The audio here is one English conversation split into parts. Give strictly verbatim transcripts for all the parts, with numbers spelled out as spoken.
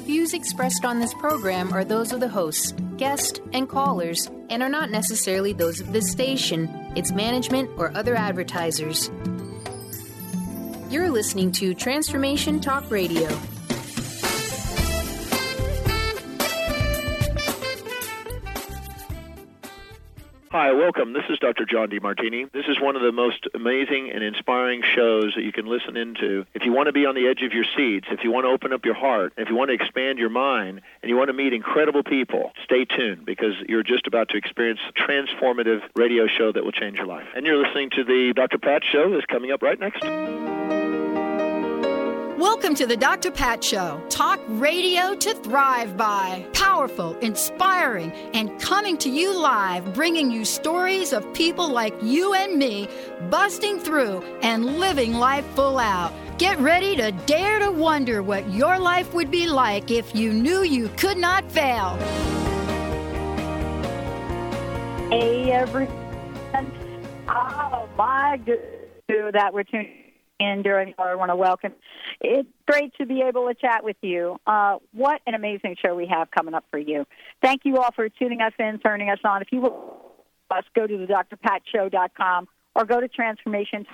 views expressed on this program are those of the hosts, guests, and callers, and are not necessarily those of this station, its management, or other advertisers. You're listening to Transformation Talk Radio. Hi, welcome. This is Doctor John DeMartini. This is one of the most amazing and inspiring shows that you can listen into. If you want to be on the edge of your seats, if you want to open up your heart, if you want to expand your mind, and you want to meet incredible people, stay tuned because you're just about to experience a transformative radio show that will change your life. And you're listening to the Doctor Pat Show that's coming up right next. Welcome to the Doctor Pat Show. Talk radio to thrive by. Powerful, inspiring, and coming to you live, bringing you stories of people like you and me, busting through and living life full out. Get ready to dare to wonder what your life would be like if you knew you could not fail. Hey, everyone. Oh, my goodness, that we're tuning in during, I want to welcome. It's great to be able to chat with you. Uh, what an amazing show we have coming up for you. Thank you all for tuning us in, turning us on. If you will, us go to the d r pat show dot com or go to Transformation,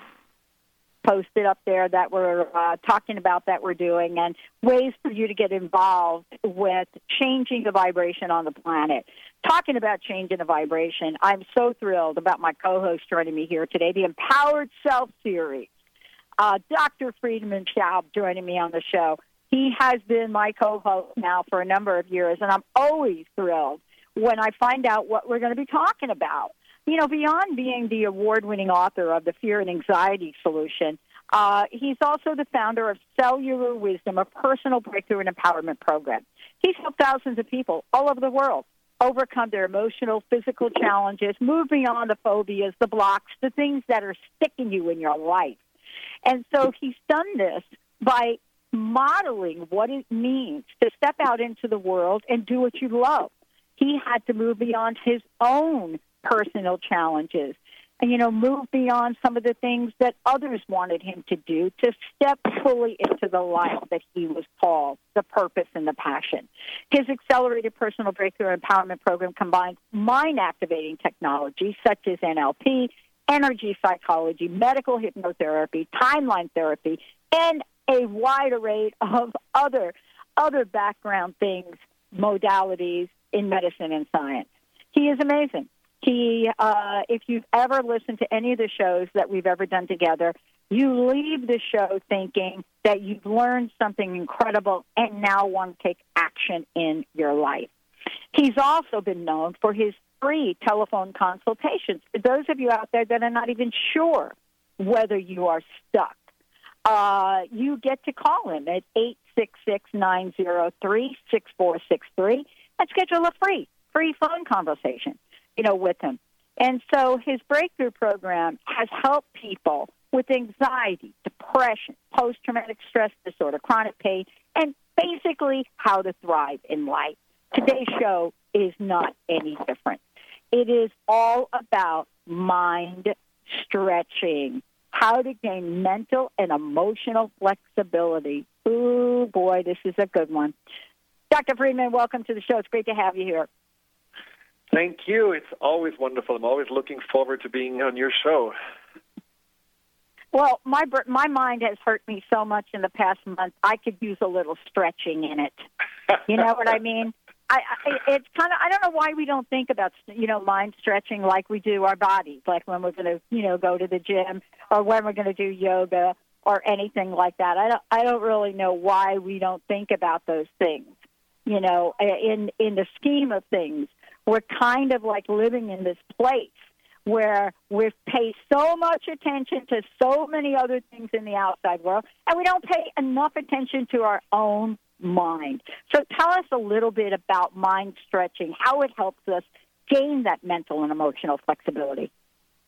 post it up there that we're uh, talking about that we're doing and ways for you to get involved with changing the vibration on the planet. Talking about changing the vibration, I'm so thrilled about my co-host joining me here today, the Empowered Self Series. Uh, Doctor Friedemann Schaub joining me on the show. He has been my co-host now for a number of years, and I'm always thrilled when I find out what we're going to be talking about. You know, beyond being the award-winning author of the Fear and Anxiety Solution, uh, he's also the founder of Cellular Wisdom, a personal breakthrough and empowerment program. He's helped thousands of people all over the world overcome their emotional, physical challenges, move beyond the phobias, the blocks, the things that are sticking you in your life. And so he's done this by modeling what it means to step out into the world and do what you love. He had to move beyond his own personal challenges and, you know, move beyond some of the things that others wanted him to do to step fully into the life that he was called, the purpose and the passion. His accelerated personal breakthrough empowerment program combines mind-activating technology such as N L P, energy psychology, medical hypnotherapy, timeline therapy, and a wide array of other other background things, modalities in medicine and science. He is amazing. He, uh, if you've ever listened to any of the shows that we've ever done together, you leave the show thinking that you've learned something incredible and now want to take action in your life. He's also been known for his free telephone consultations. For those of you out there that are not even sure whether you are stuck, uh, you get to call him at eight six six, nine zero three, six four six three and schedule a free, free phone conversation, you know, with him. And so his breakthrough program has helped people with anxiety, depression, post-traumatic stress disorder, chronic pain, and basically how to thrive in life. Today's show is not any different. It is all about mind stretching, how to gain mental and emotional flexibility. Ooh, boy, this is a good one. Doctor Friedemann, welcome to the show. It's great to have you here. Thank you. It's always wonderful. I'm always looking forward to being on your show. Well, my my mind has hurt me so much in the past month, I could use a little stretching in it. You know what I mean? I, I, it's kind of, I don't know why we don't think about, you know, mind stretching like we do our bodies, like when we're going to, you know, go to the gym or when we're going to do yoga or anything like that. I don't, I don't really know why we don't think about those things. You know, in, in the scheme of things, we're kind of like living in this place where we pay so much attention to so many other things in the outside world, and we don't pay enough attention to our own mind. So tell us a little bit about mind stretching, how it helps us gain that mental and emotional flexibility.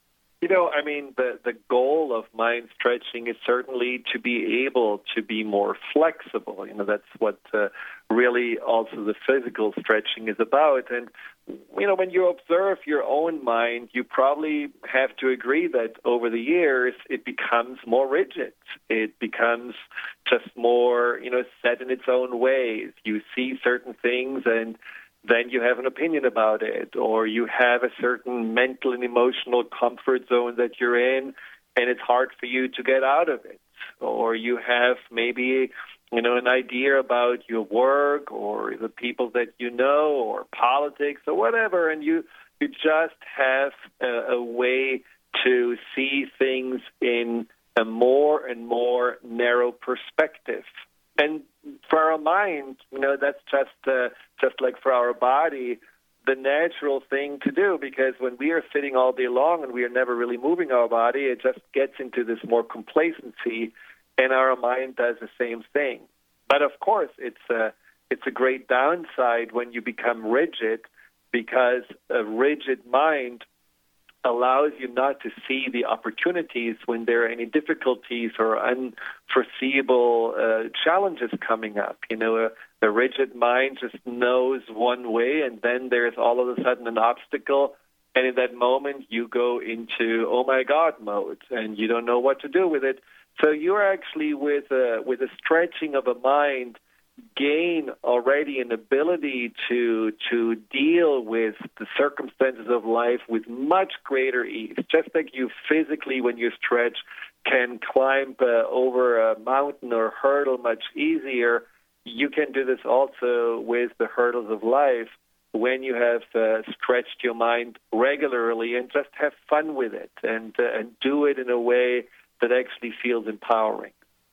You know, I mean, the, the goal of mind stretching is certainly to be able to be more flexible. You know, that's what uh, really also the physical stretching is about. And, you know, when you observe your own mind, you probably have to agree that over the years it becomes more rigid. It becomes just more, you know, set in its own ways. You see certain things and then you have an opinion about it, or you have a certain mental and emotional comfort zone that you're in, and it's hard for you to get out of it. Or you have maybe, you know, an idea about your work or the people that you know or politics or whatever, and you, you just have a, a way to see things in a more and more narrow perspective. And for our mind, you know, that's just uh, just like for our body, the natural thing to do, because when we are sitting all day long and we are never really moving our body, it just gets into this more complacency, and our mind does the same thing. But of course, it's a, it's a great downside when you become rigid, because a rigid mind allows you not to see the opportunities when there are any difficulties or unforeseeable uh, challenges coming up. You know, a, a rigid mind just knows one way, and then there's all of a sudden an obstacle, and in that moment you go into oh my God mode, and you don't know what to do with it. So you're actually with a, with a stretching of a mind gain already an ability to to deal with the circumstances of life with much greater ease. Just like you physically, when you stretch, can climb uh, over a mountain or hurdle much easier, you can do this also with the hurdles of life when you have uh, stretched your mind regularly, and just have fun with it, and uh, and do it in a way that actually feels empowering.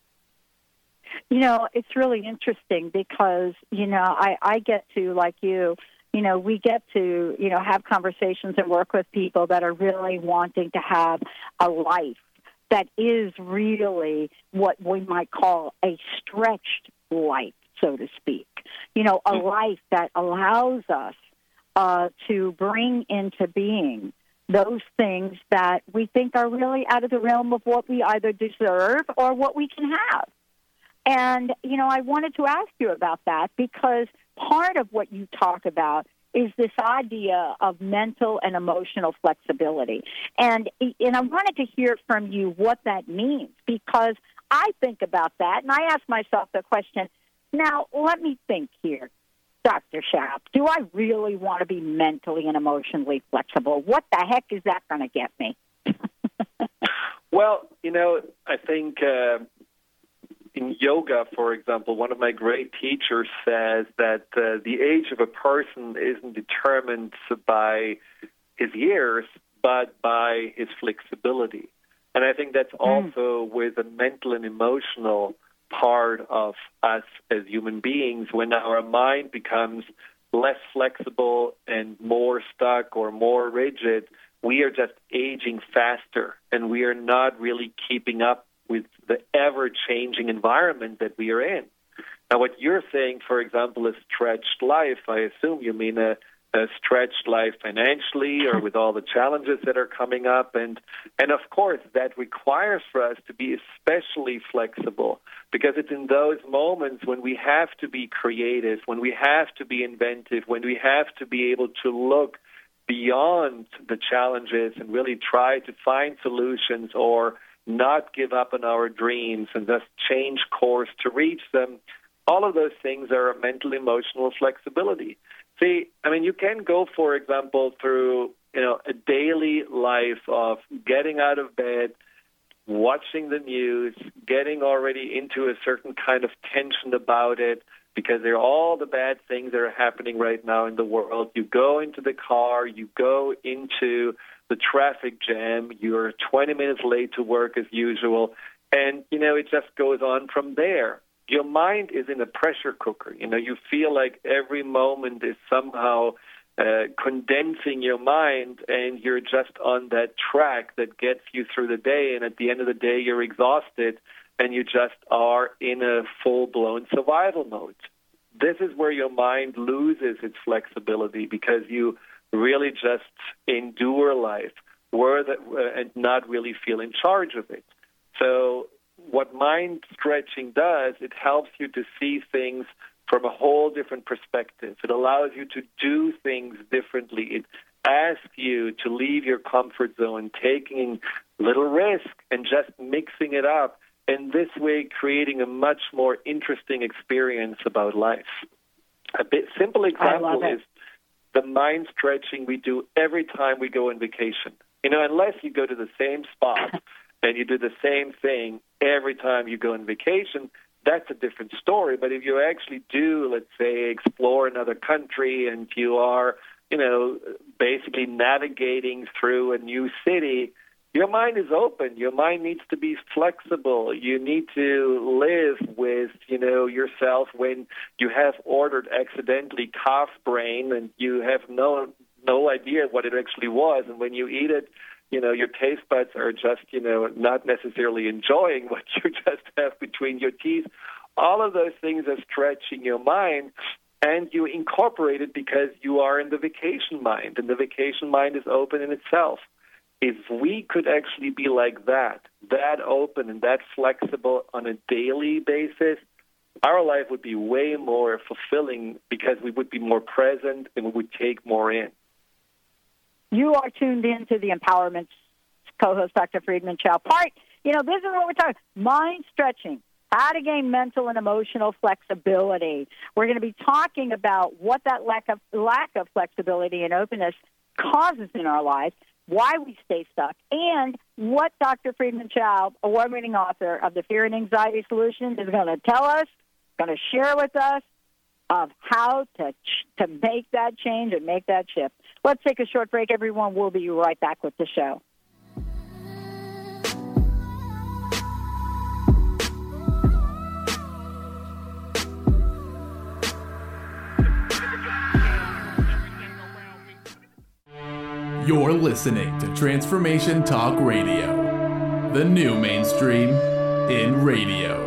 You know, it's really interesting because, you know, I, I get to, like you, you know, we get to, you know, have conversations and work with people that are really wanting to have a life that is really what we might call a stretched life, so to speak. You know, a life that allows us uh, to bring into being those things that we think are really out of the realm of what we either deserve or what we can have. And, you know, I wanted to ask you about that because part of what you talk about is this idea of mental and emotional flexibility. And and I wanted to hear from you what that means, because I think about that, and I ask myself the question, now, let me think here, Doctor Schaap, do I really want to be mentally and emotionally flexible? What the heck is that going to get me? Well, you know, I think... Uh, In yoga, for example, one of my great teachers says that uh, the age of a person isn't determined by his years, but by his flexibility. And I think that's also mm. with the mental and emotional part of us as human beings. When our mind becomes less flexible and more stuck or more rigid, we are just aging faster, and we are not really keeping up with the ever-changing environment that we are in. Now, what you're saying, for example, is stretched life. I assume you mean a, a stretched life financially or with all the challenges that are coming up. And, and of course, that requires for us to be especially flexible, because it's in those moments when we have to be creative, when we have to be inventive, when we have to be able to look beyond the challenges and really try to find solutions, or not give up on our dreams and just change course to reach them. All of those things are mental, emotional flexibility. See, I mean, you can go, for example, through, you know, a daily life of getting out of bed, watching the news, getting already into a certain kind of tension about it, because there are all the bad things that are happening right now in the world. You go into the car, you go into the traffic jam, you're twenty minutes late to work as usual, and, you know, it just goes on from there. Your mind is in a pressure cooker. You know, you feel like every moment is somehow uh, condensing your mind, and you're just on that track that gets you through the day, and at the end of the day, you're exhausted, and you just are in a full-blown survival mode. This is where your mind loses its flexibility, because you really just endure life. where the, uh, and not really feel in charge of it. So what mind stretching does, it helps you to see things from a whole different perspective. It allows you to do things differently. It asks you to leave your comfort zone, taking little risk and just mixing it up, and this way creating a much more interesting experience about life. A bit simple example is the mind stretching we do every time we go on vacation. You know, unless you go to the same spot and you do the same thing every time you go on vacation, that's a different story. But if you actually do, let's say, explore another country and you are, you know, basically navigating through a new city, your mind is open. Your mind needs to be flexible. You need to live with, you know, yourself when you have ordered accidentally calf brain and you have no no idea what it actually was. And when you eat it, you know, your taste buds are just, you know, not necessarily enjoying what you just have between your teeth. All of those things are stretching your mind, and you incorporate it because you are in the vacation mind, and the vacation mind is open in itself. If we could actually be like that, that open and that flexible on a daily basis, our life would be way more fulfilling because we would be more present and we would take more in. You are tuned in to the Empowerment co-host, Doctor Friedemann Schaub. Part, you know, this is what we're talking about, mind stretching, how to gain mental and emotional flexibility. We're going to be talking about what that lack of lack of flexibility and openness causes in our lives, why we stay stuck, and what Doctor Friedemann Schaub, award-winning author of The Fear and Anxiety Solution, is going to tell us, going to share with us of how to to make that change and make that shift. Let's take a short break, everyone. We'll be right back with the show. You're listening to Transformation Talk Radio, the new mainstream in radio.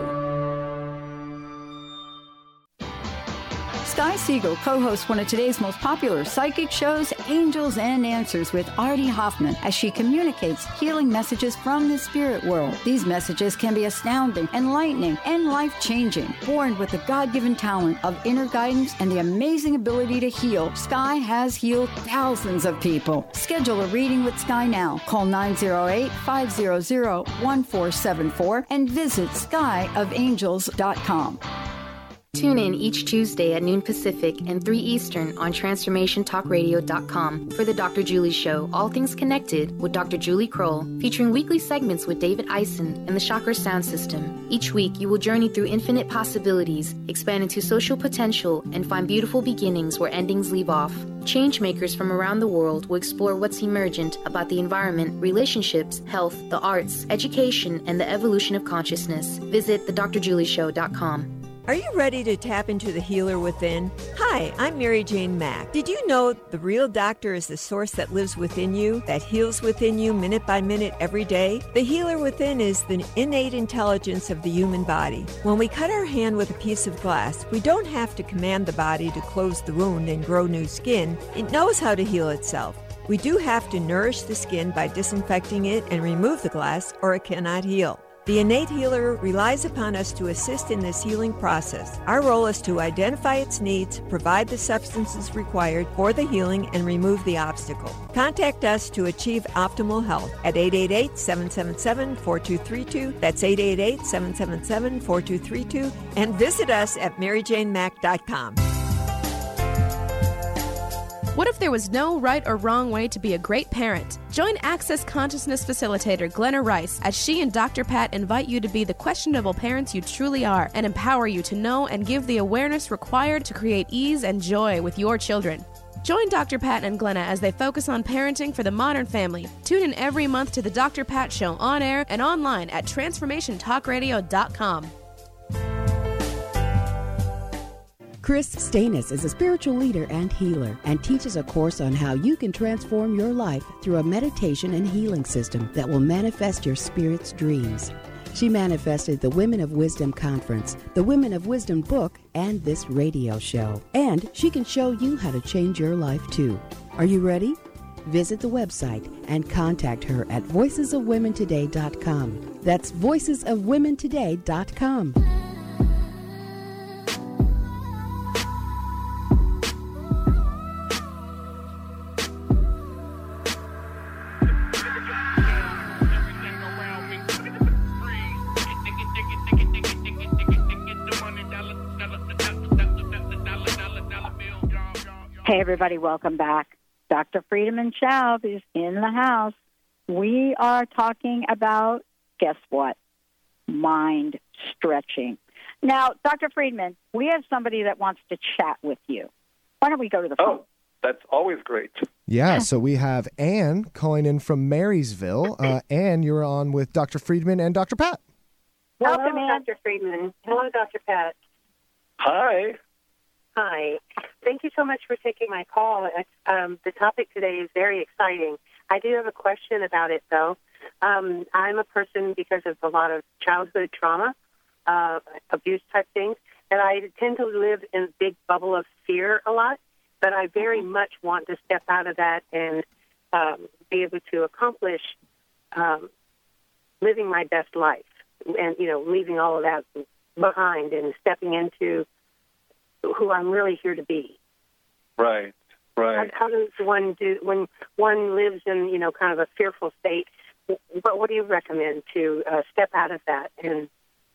Sky Siegel co-hosts one of today's most popular psychic shows, Angels and Answers, with Artie Hoffman, as she communicates healing messages from the spirit world. These messages can be astounding, enlightening, and life-changing. Born with the God-given talent of inner guidance and the amazing ability to heal, Sky has healed thousands of people. Schedule a reading with Sky now. Call nine oh eight, five hundred, one four seven four and visit sky of angels dot com. Tune in each Tuesday at noon Pacific and three Eastern on transformation talk radio dot com for the Doctor Julie Show, All Things Connected with Doctor Julie Kroll, featuring weekly segments with David Eisen and the Chakra Sound System. Each week, you will journey through infinite possibilities, expand into social potential, and find beautiful beginnings where endings leave off. Changemakers from around the world will explore what's emergent about the environment, relationships, health, the arts, education, and the evolution of consciousness. Visit the dr julie show dot com. Are you ready to tap into the healer within? Hi, I'm Mary Jane Mack. Did you know the real doctor is the source that lives within you, that heals within you minute by minute every day? The healer within is the innate intelligence of the human body. When we cut our hand with a piece of glass, we don't have to command the body to close the wound and grow new skin. It knows how to heal itself. We do have to nourish the skin by disinfecting it and remove the glass, or it cannot heal. The innate healer relies upon us to assist in this healing process. Our role is to identify its needs, provide the substances required for the healing, and remove the obstacle. Contact us to achieve optimal health at eight eight eight, seven seven seven, four two three two. That's eight eight eight, seven seven seven, four two three two. And visit us at mary jane mack dot com. What if there was no right or wrong way to be a great parent? Join Access Consciousness Facilitator Glenna Rice as she and Doctor Pat invite you to be the questionable parents you truly are and empower you to know and give the awareness required to create ease and joy with your children. Join Doctor Pat and Glenna as they focus on parenting for the modern family. Tune in every month to the Doctor Pat Show on air and online at transformation talk radio dot com. Chris Stanis is a spiritual leader and healer and teaches a course on how you can transform your life through a meditation and healing system that will manifest your spirit's dreams. She manifested the Women of Wisdom Conference, the Women of Wisdom book, and this radio show. And she can show you how to change your life too. Are you ready? Visit the website and contact her at voices of women today dot com. That's voices of women today dot com. Hey, everybody, welcome back. Doctor Friedemann Schaub is in the house. We are talking about, guess what? Mind stretching. Now, Doctor Friedemann, we have somebody that wants to chat with you. Why don't we go to the phone? Oh, that's always great. Yeah, so we have Ann calling in from Marysville. Uh, Ann, you're on with Doctor Friedemann and Doctor Pat. Welcome, Hello, Ann. Doctor Friedemann. Hello, Doctor Pat. Hi. Hi. Thank you so much for taking my call. Um, the topic today is very exciting. I do have a question about it, though. Um, I'm a person, because of a lot of childhood trauma, uh, abuse-type things, and I tend to live in a big bubble of fear a lot, but I very much want to step out of that and um, be able to accomplish um, living my best life and, you know, leaving all of that behind and stepping into who I'm really here to be. Right, right. How, how does one do when one lives in, you know, kind of a fearful state? What, what do you recommend to uh, step out of that? And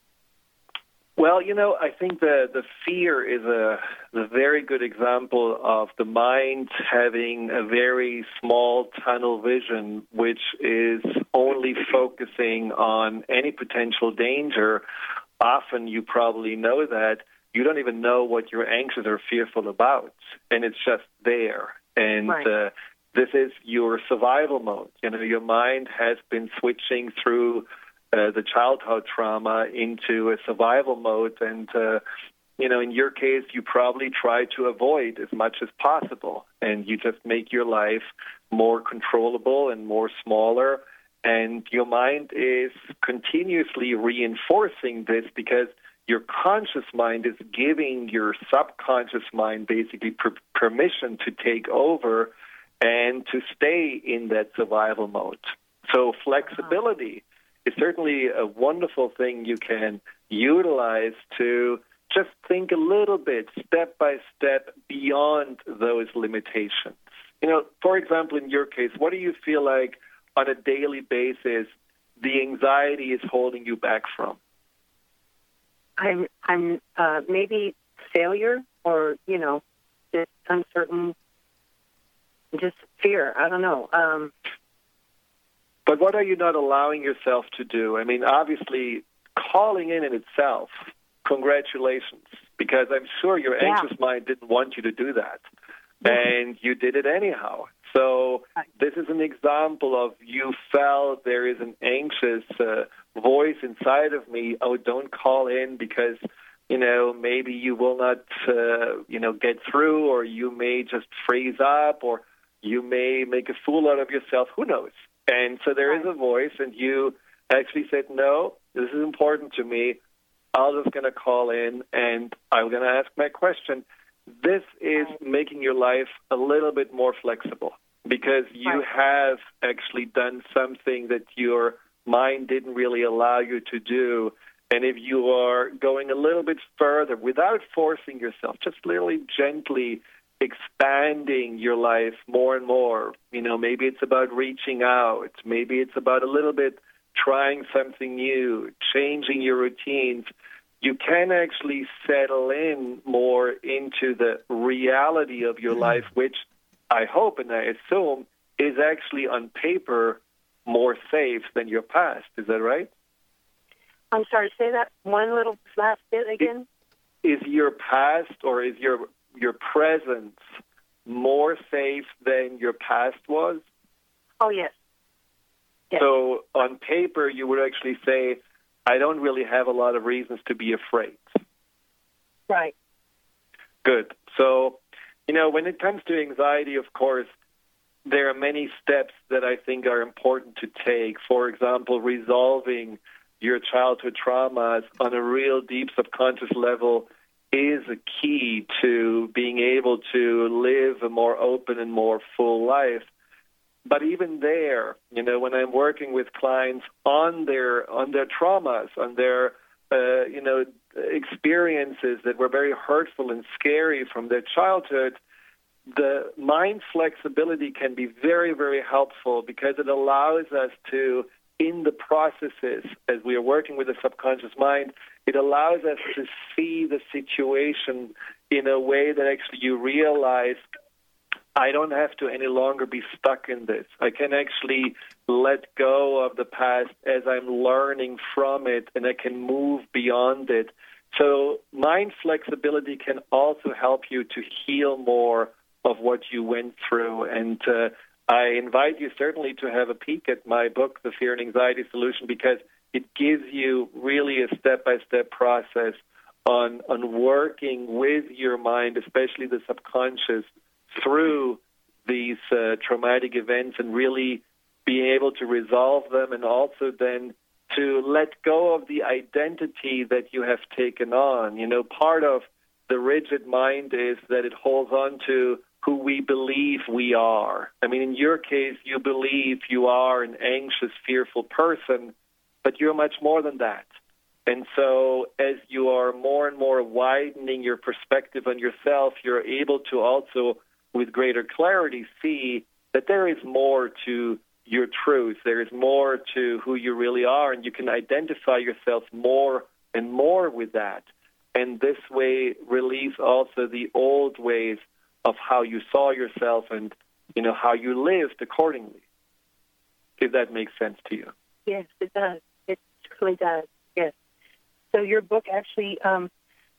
Well, you know, I think the the fear is a, a very good example of the mind having a very small tunnel vision, which is only focusing on any potential danger. Often you probably know that. You don't even know what you're anxious or fearful about, and it's just there. And right. uh, this is your survival mode. You know, your mind has been switching through uh, the childhood trauma into a survival mode, and uh, you know, in your case, you probably try to avoid as much as possible, and you just make your life more controllable and more smaller. And your mind is continuously reinforcing this because your conscious mind is giving your subconscious mind basically per- permission to take over and to stay in that survival mode. So flexibility is certainly a wonderful thing you can utilize to just think a little bit, step by step, beyond those limitations. You know, for example, in your case, what do you feel like on a daily basis the anxiety is holding you back from? I'm, I'm uh, maybe failure or, you know, just uncertain, just fear. I don't know. Um, but what are you not allowing yourself to do? I mean, obviously, calling in in itself, congratulations, because I'm sure your yeah. anxious mind didn't want you to do that, and you did it anyhow. So this is an example of you felt there is an anxious uh, voice inside of me. Oh, don't call in because, you know, maybe you will not, uh, you know, get through, or you may just freeze up, or you may make a fool out of yourself. Who knows? And so there is a voice, and you actually said, no, this is important to me. I'm just going to call in, and I'm going to ask my question. This is making your life a little bit more flexible because you have actually done something that your mind didn't really allow you to do. And if you are going a little bit further without forcing yourself, just literally gently expanding your life more and more, you know, maybe it's about reaching out. Maybe it's about a little bit trying something new, changing your routines. You can actually settle in more into the reality of your life, which I hope and I assume is actually on paper more safe than your past. Is that right? I'm sorry, say that one little last bit again. Is your past or is your your present more safe than your past was? Oh, yes. yes. So on paper, you would actually say, I don't really have a lot of reasons to be afraid. Right. Good. So, you know, when it comes to anxiety, of course, there are many steps that I think are important to take. For example, resolving your childhood traumas on a real deep subconscious level is a key to being able to live a more open and more full life. But even there, you know, when I'm working with clients on their on their traumas, on their uh, you know experiences that were very hurtful and scary from their childhood, the mind flexibility can be very, very helpful because it allows us to, in the processes, as we are working with the subconscious mind, it allows us to see the situation in a way that actually you realize, I don't have to any longer be stuck in this. I can actually let go of the past as I'm learning from it, and I can move beyond it. So mind flexibility can also help you to heal more of what you went through. And uh, I invite you certainly to have a peek at my book, The Fear and Anxiety Solution, because it gives you really a step-by-step process on, on working with your mind, especially the subconscious, through these uh, traumatic events and really being able to resolve them, and also then to let go of the identity that you have taken on. You know, part of the rigid mind is that it holds on to who we believe we are. I mean, in your case, you believe you are an anxious, fearful person, but you're much more than that. And so as you are more and more widening your perspective on yourself, you're able to also, with greater clarity, see that there is more to your truth. There is more to who you really are, and you can identify yourself more and more with that. And this way relieves also the old ways of how you saw yourself and, you know, how you lived accordingly, if that makes sense to you. Yes, it does. It truly does, yes. So your book actually um,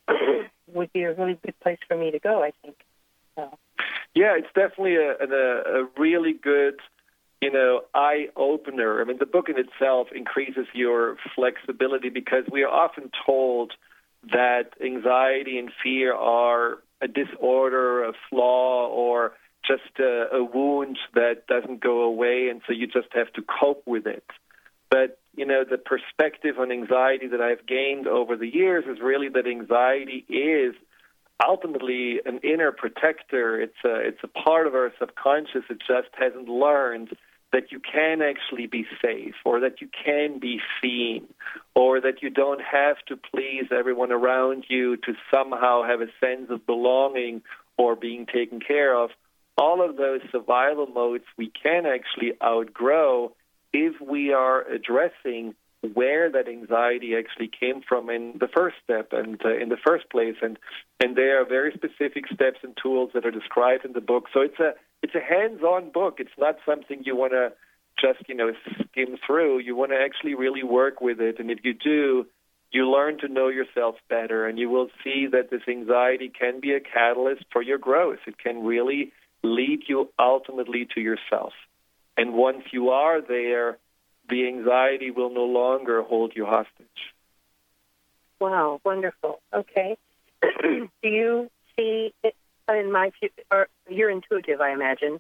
would be a really good place for me to go, I think. So. Yeah, it's definitely a, a, a really good, you know, eye-opener. I mean, the book in itself increases your flexibility because we are often told that anxiety and fear are a disorder, a flaw, or just a, a wound that doesn't go away, and so you just have to cope with it. But, you know, the perspective on anxiety that I've gained over the years is really that anxiety is ultimately an inner protector. It's a, it's a part of our subconscious. It just hasn't learned that you can actually be safe, or that you can be seen, or that you don't have to please everyone around you to somehow have a sense of belonging or being taken care of. All of those survival modes we can actually outgrow if we are addressing where that anxiety actually came from in the first step and uh, in the first place. And and there are very specific steps and tools that are described in the book. So it's a it's a hands-on book. It's not something you want to just, you know, skim through. You want to actually really work with it. And if you do, you learn to know yourself better, and you will see that this anxiety can be a catalyst for your growth. It can really lead you ultimately to yourself. And once you are there, the anxiety will no longer hold you hostage. Wow, wonderful. Okay. Do you see it in my future? Or you're intuitive, I imagine.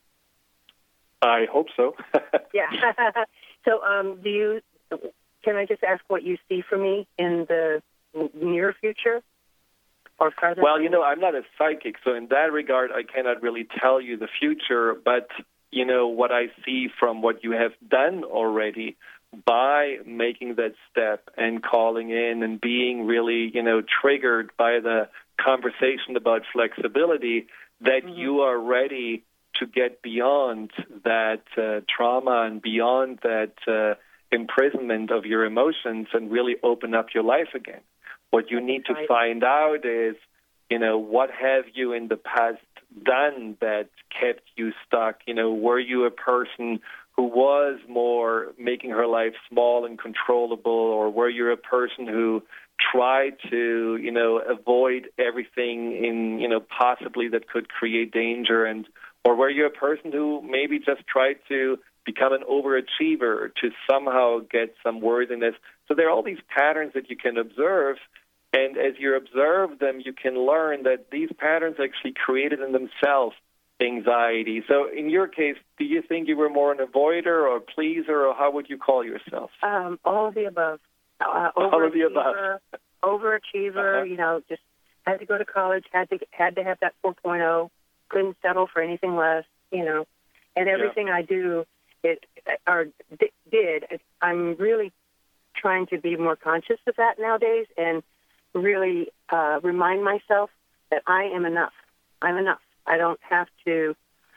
I hope so. Yeah. So, um, do you? Can I just ask what you see for me in the near future or farther? Well, you know, I'm not a psychic, so in that regard, I cannot really tell you the future. But you know, what I see from what you have done already by making that step and calling in and being really, you know, triggered by the conversation about flexibility, that mm-hmm. you are ready to get beyond that uh, trauma and beyond that uh, imprisonment of your emotions and really open up your life again. What you need to find out is, you know, what have you in the past done that kept you stuck? You know, were you a person who was more making her life small and controllable, or were you a person who tried to, you know, avoid everything in, you know, possibly that could create danger? And or were you a person who maybe just tried to become an overachiever to somehow get some worthiness? So there are all these patterns that you can observe. And as you observe them, you can learn that these patterns actually created in themselves anxiety. So in your case, do you think you were more an avoider or a pleaser, or how would you call yourself? Um, all of the above. Uh, all of the above. Overachiever, uh-huh. You know, just had to go to college, had to had to have that four point oh, couldn't settle for anything less, you know. And everything yeah. I do, it or did, I'm really trying to be more conscious of that nowadays and really uh, remind myself that I am enough. I'm enough. I don't have to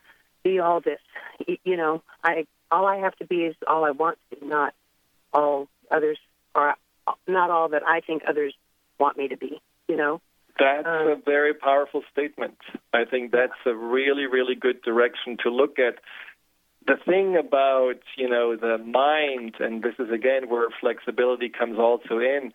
be all this. You know, I all I have to be is all I want to be, not all others, or not all that I think others want me to be, you know? That's um, a very powerful statement. I think that's a really, really good direction to look at. The thing about, you know, the mind, and this is, again, where flexibility comes also in,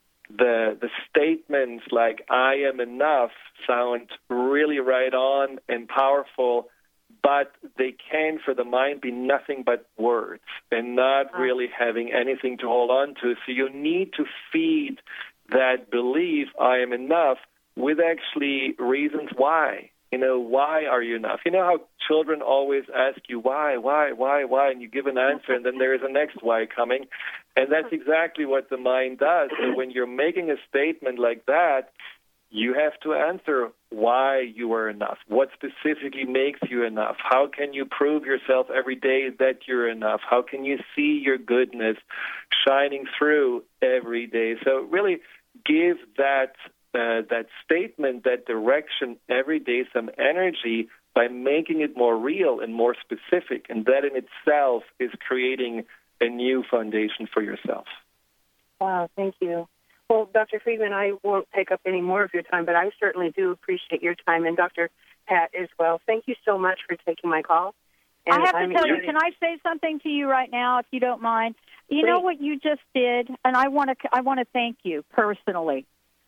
the the statements like, I am enough, sound really right on and powerful, but they can, for the mind, be nothing but words and not really having anything to hold on to. So you need to feed that belief, I am enough, with actually reasons why. You know, why are you enough? You know how children always ask you why, why, why, why, and you give an answer, and then there is a next why coming. And that's exactly what the mind does. So when you're making a statement like that, you have to answer why you are enough. What specifically makes you enough? How can you prove yourself every day that you're enough? How can you see your goodness shining through every day? So really give that uh, that statement, that direction every day some energy by making it more real and more specific. And that in itself is creating a new foundation for yourself. Wow, thank you. Well, Doctor Friedman, I won't take up any more of your time, but I certainly do appreciate your time, and Doctor Pat as well. Thank you so much for taking my call. And I have to I'm tell you, excited. can I say something to you right now, if you don't mind? You Please. know what you just did, and I want to I want to thank you personally.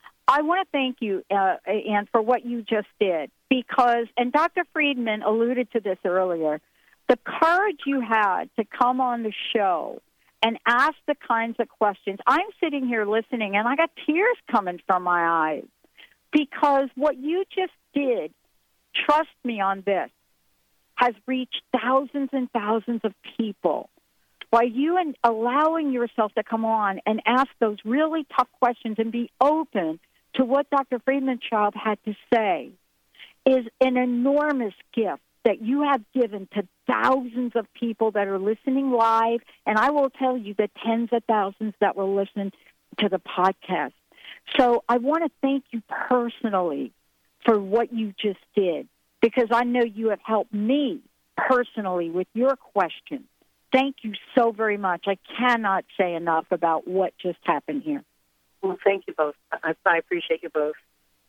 I want to thank you, uh, Ann, for what you just did, because, and Doctor Friedman alluded to this earlier, the courage you had to come on the show and ask the kinds of questions. I'm sitting here listening, and I got tears coming from my eyes, because what you just did, trust me on this, has reached thousands and thousands of people. By you and allowing yourself to come on and ask those really tough questions and be open to what Doctor Friedman-Schaub had to say is an enormous gift that you have given to thousands of people that are listening live, and I will tell you the tens of thousands that will listen to the podcast. So I want to thank you personally for what you just did, because I know you have helped me personally with your questions. Thank you so very much. I cannot say enough about what just happened here. Well, thank you both. I, I appreciate you both.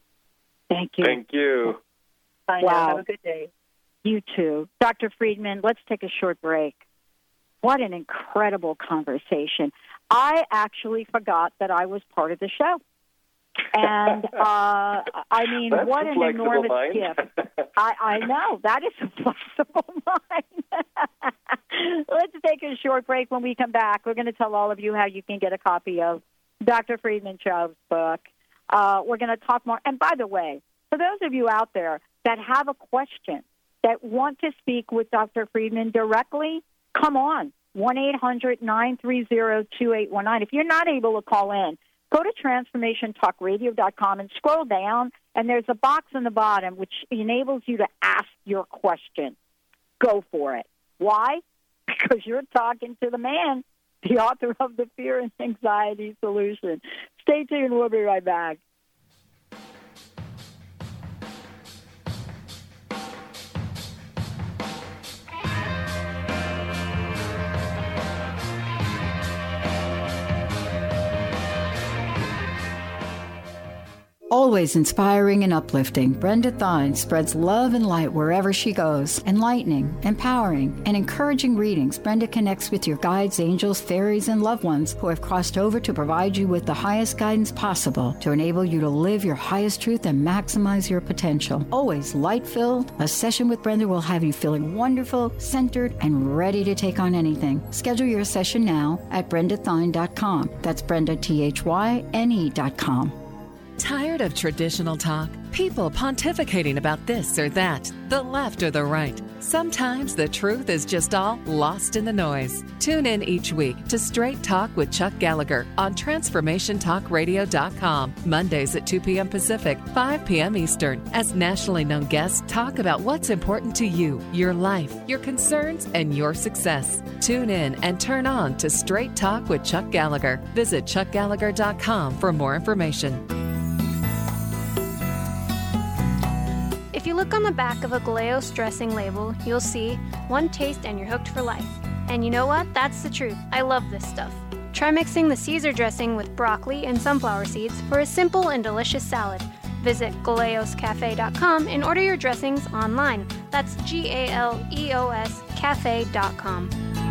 Thank you. Thank you. Bye Wow. now. Have a good day. You too. Doctor Friedman, let's take a short break. What an incredible conversation. I actually forgot that I was part of the show. And, uh, I mean, That's what a an flexible enormous mind. gift. I, I know. That is a flexible mind. Let's take a short break. When we come back, we're going to tell all of you how you can get a copy of Doctor Friedman-Schaub's book. Uh, we're going to talk more. And by the way, for those of you out there that have a question, that want to speak with Doctor Friedman directly, come on, one eight hundred nine three zero two eight one nine. If you're not able to call in, go to transformation talk radio dot com and scroll down, and there's a box in the bottom which enables you to ask your question. Go for it. Why? Because you're talking to the man, the author of the Fear and Anxiety Solution. Stay tuned. We'll be right back. Always inspiring and uplifting, Brenda Thine spreads love and light wherever she goes. Enlightening, empowering, and encouraging readings, Brenda connects with your guides, angels, fairies, and loved ones who have crossed over to provide you with the highest guidance possible to enable you to live your highest truth and maximize your potential. Always light-filled, a session with Brenda will have you feeling wonderful, centered, and ready to take on anything. Schedule your session now at brenda thine dot com. That's Brenda, T H Y N E dot com. Tired Tired of traditional talk? People pontificating about this or that, the left or the right. Sometimes the truth is just all lost in the noise. Tune in each week to Straight Talk with Chuck Gallagher on transformation talk radio dot com, Mondays at two p.m. Pacific, five p.m. Eastern, as nationally known guests talk about what's important to you, your life, your concerns, and your success. Tune in and turn on to Straight Talk with Chuck Gallagher. Visit chuck gallagher dot com for more information. If you look on the back of a Galeos dressing label, you'll see one taste and you're hooked for life. And you know what? That's the truth. I love this stuff. Try mixing the Caesar dressing with broccoli and sunflower seeds for a simple and delicious salad. Visit galeos cafe dot com and order your dressings online. That's G A L E O S cafe dot com.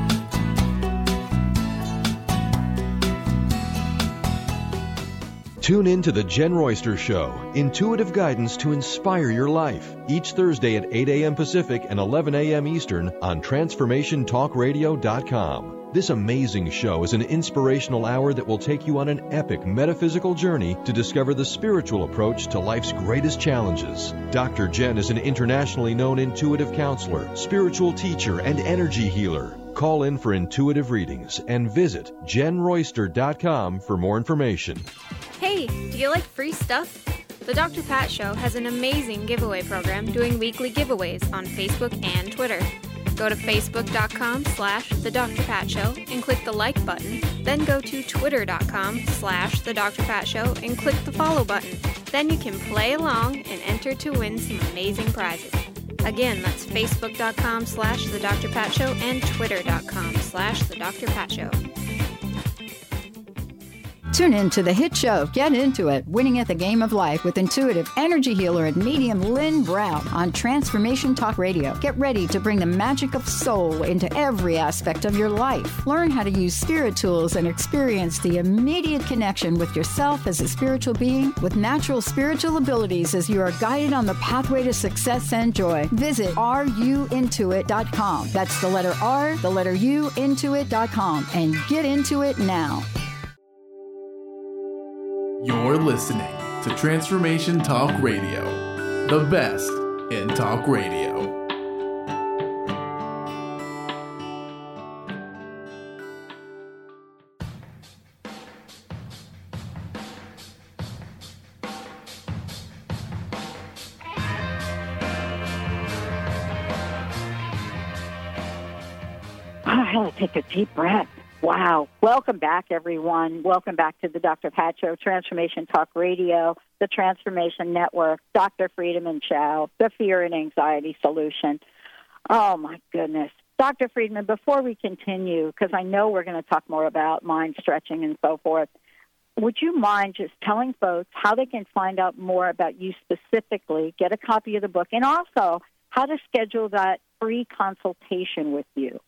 Tune in to The Jen Royster Show, intuitive guidance to inspire your life, each Thursday at eight a.m. Pacific and eleven a.m. Eastern on transformation talk radio dot com. This amazing show is an inspirational hour that will take you on an epic metaphysical journey to discover the spiritual approach to life's greatest challenges. Doctor Jen is an internationally known intuitive counselor, spiritual teacher, and energy healer. Call in for intuitive readings and visit jen royster dot com for more information. Hey, do you like free stuff? The Doctor Pat Show has an amazing giveaway program doing weekly giveaways on Facebook and Twitter. Go to facebook dot com slash The Doctor Pat Show and click the like button. Then go to twitter dot com slash The Doctor Pat Show and click the follow button. Then you can play along and enter to win some amazing prizes. Again, that's facebook dot com slash The Doctor Pat Show and twitter dot com slash The Doctor Pat Show. Tune in to the hit show, Get Into It, Winning at the Game of Life with intuitive energy healer and medium Lynn Brown on Transformation Talk Radio. Get ready to bring the magic of soul into every aspect of your life. Learn how to use spirit tools and experience the immediate connection with yourself as a spiritual being with natural spiritual abilities as you are guided on the pathway to success and joy. Visit r u intuit dot com. That's the letter R, the letter U, intuit dot com, and get into it now. You're listening to Transformation Talk Radio, the best in talk radio. I gotta take a deep breath. Wow. Welcome back, everyone. Welcome back to the Doctor Pat Show, Transformation Talk Radio, the Transformation Network, Doctor Friedemann Chow, the Fear and Anxiety Solution. Oh, my goodness. Doctor Friedemann, before we continue, because I know we're going to talk more about mind stretching and so forth, would you mind just telling folks how they can find out more about you specifically, get a copy of the book, and also how to schedule that free consultation with you?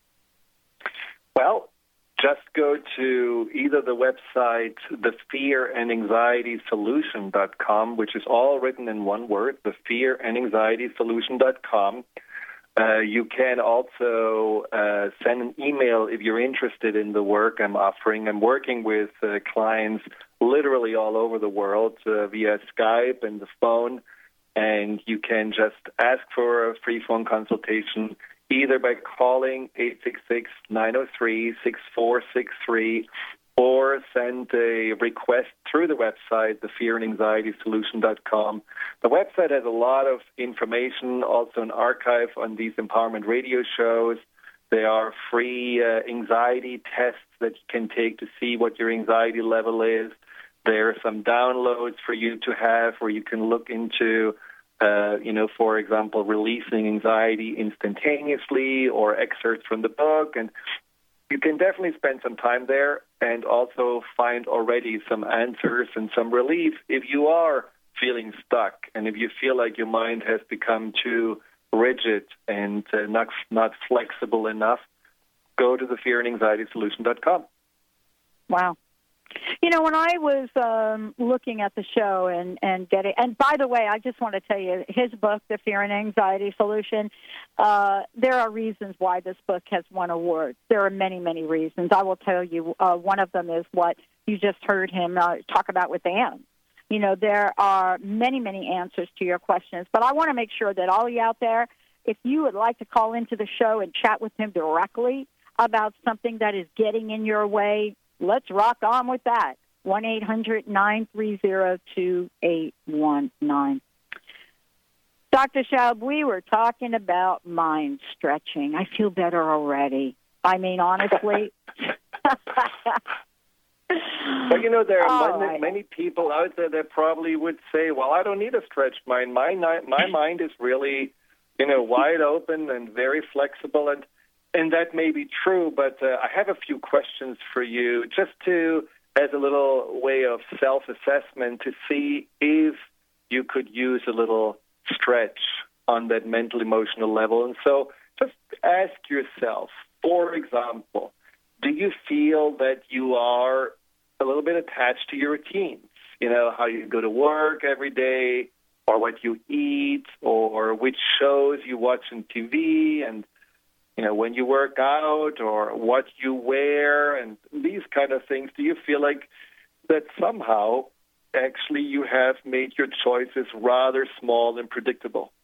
Well, just go to either the website, the fear and anxiety solution dot com, which is all written in one word, the fear and anxiety solution dot com. Uh, you can also uh, send an email if you're interested in the work I'm offering. I'm working with uh, clients literally all over the world uh, via Skype and the phone, and you can just ask for a free phone consultation either by calling eight six six, nine oh three, six four six three or send a request through the website, the fear and anxiety solution dot com. The website has a lot of information, also an archive on these empowerment radio shows. There are free uh, anxiety tests that you can take to see what your anxiety level is. There are some downloads for you to have where you can look into Uh, you know, for example, releasing anxiety instantaneously or excerpts from the book. And you can definitely spend some time there and also find already some answers and some relief if you are feeling stuck and if you feel like your mind has become too rigid and uh, not, not flexible enough. Go to the fear and anxiety solution dot com. Wow. You know, when I was um, looking at the show and, and getting, and by the way, I just want to tell you, his book, The Fear and Anxiety Solution, uh, there are reasons why this book has won awards. There are many, many reasons. I will tell you, uh, one of them is what you just heard him uh, talk about with Anne. You know, there are many, many answers to your questions, but I want to make sure that all of you out there, if you would like to call into the show and chat with him directly about something that is getting in your way, let's rock on with that. one eight hundred nine three zero two eight one nine. Doctor Schaub, we were talking about mind stretching. I feel better already. I mean, honestly. But, you know, there are many, right. many people out there that probably would say, well, I don't need a stretched mind. My, my mind is really, you know, wide open and very flexible. And, and that may be true, but uh, I have a few questions for you just to, as a little way of self-assessment, to see if you could use a little stretch on that mental, emotional level. And so just ask yourself, for example, do you feel that you are a little bit attached to your routines? You know, how you go to work every day, or what you eat, or which shows you watch on T V, and, you know, when you work out, or what you wear, and these kind of things. Do you feel like that somehow actually you have made your choices rather small and predictable?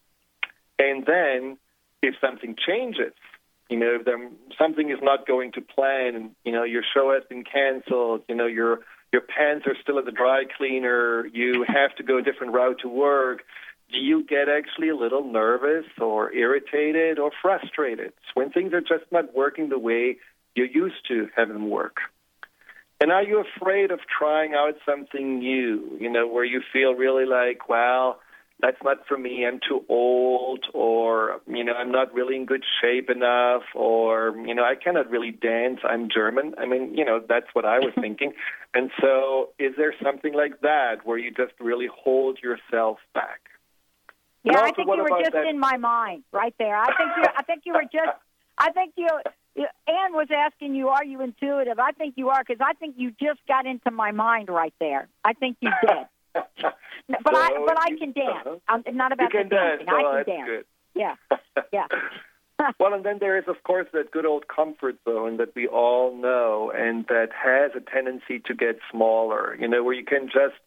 And then if something changes, you know, if there, something is not going to plan, and, you know, your show has been canceled, you know, your your pants are still at the dry cleaner, you have to go a different route to work, do you get actually a little nervous or irritated or frustrated when things are just not working the way you're used to having them work? And are you afraid of trying out something new, you know, where you feel really like, well, that's not for me, I'm too old, or, you know, I'm not really in good shape enough, or, you know, I cannot really dance, I'm German. I mean, you know, that's what I was thinking. And so is there something like that where you just really hold yourself back? Yeah, also, I think what you were about just that- in my mind right there. I think you I think you were just I think you Ann was asking you, are you intuitive? I think you are, because I think you just got into my mind right there. I think you did. But so, I but I can dance. Uh-huh. I'm not about you can the dancing. dance. Oh, I that's can dance. Good. Yeah. Yeah. Well, and then there is, of course, that good old comfort zone that we all know, and that has a tendency to get smaller, you know, where you can just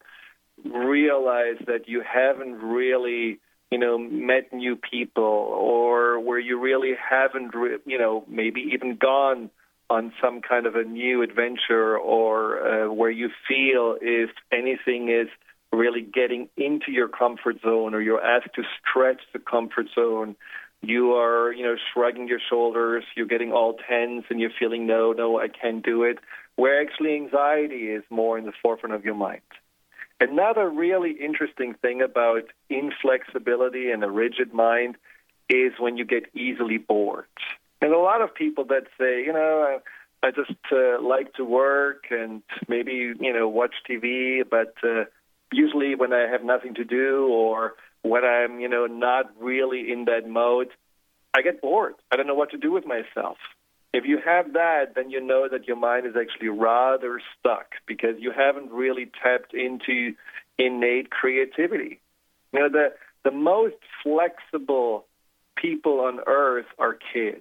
realize that you haven't really, you know, met new people, or where you really haven't, re- you know, maybe even gone on some kind of a new adventure, or uh, where you feel if anything is really getting into your comfort zone, or you're asked to stretch the comfort zone, you are, you know, shrugging your shoulders, you're getting all tense, and you're feeling, no, no, I can't do it, where actually anxiety is more in the forefront of your mind. Another really interesting thing about inflexibility and a rigid mind is when you get easily bored. And a lot of people that say, you know, I, I just uh, like to work and maybe, you know, watch T V, but uh, usually when I have nothing to do, or when I'm, you know, not really in that mode, I get bored. I don't know what to do with myself. If you have that, then you know that your mind is actually rather stuck, because you haven't really tapped into innate creativity. You know, the the most flexible people on earth are kids,